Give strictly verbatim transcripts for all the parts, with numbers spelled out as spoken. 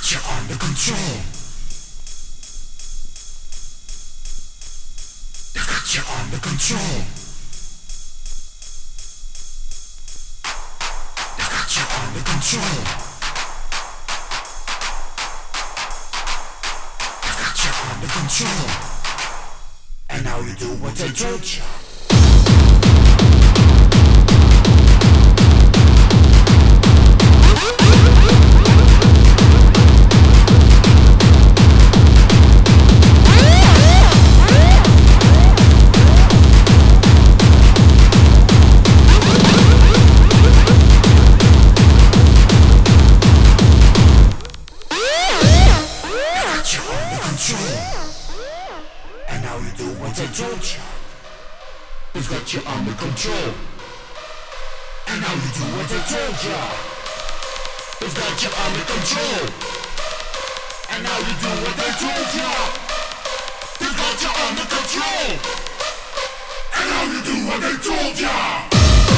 got you under control. They got you under control. They got you under control. They got you under control. And now you do what they told you. And now you do what I told you. We've got you under control. And now you do what I told you. We've got you under control. And now you do what I told you. We've got you under control. And now you do what I told you.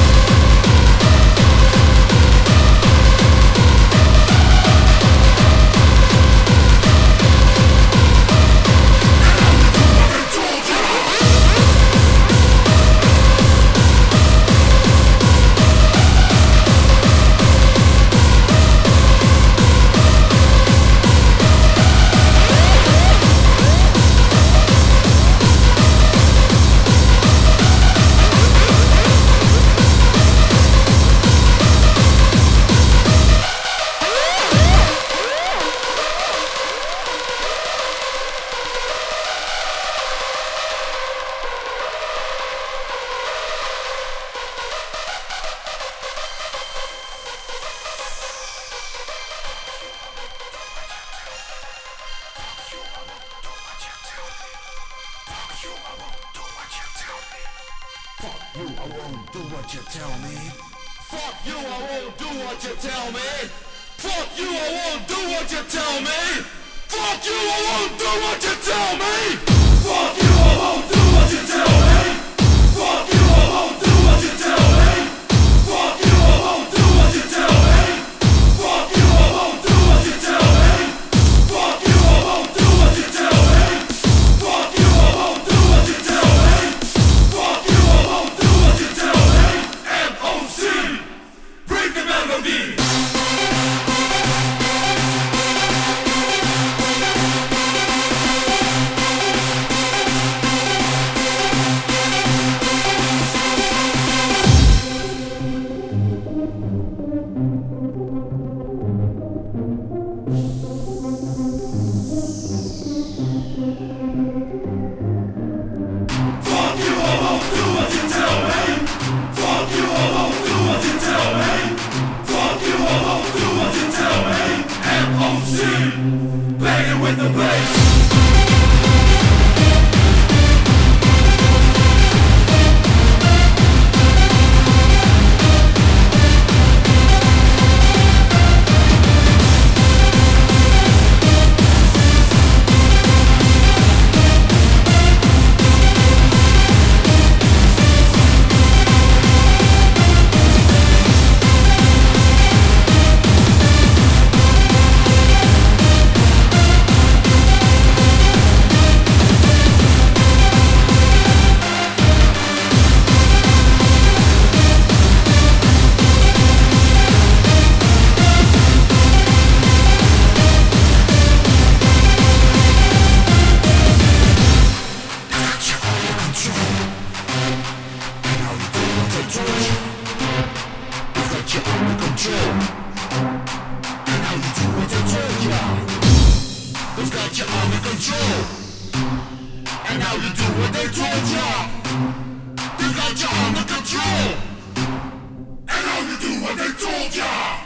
You, I won't do what you tell me. Fuck you, I won't do what you tell me. Fuck you, I won't do what you tell me. Fuck you, I won't do what you tell me. Fuck you, I won't do what you tell me. Fuck you, I won't do what you tell me. Fuck you, I won't do what you tell me. Fuck you, I won't do what you tell me. Fuck you, I won't do what you tell me. Fuck you, I won't do what you tell me. Fuck you, I won't do what you tell me. M O C, bring the melody. Playing with the bass. We've got you under control. And now you do what they told ya. We've got you under control. And now you do what they told ya.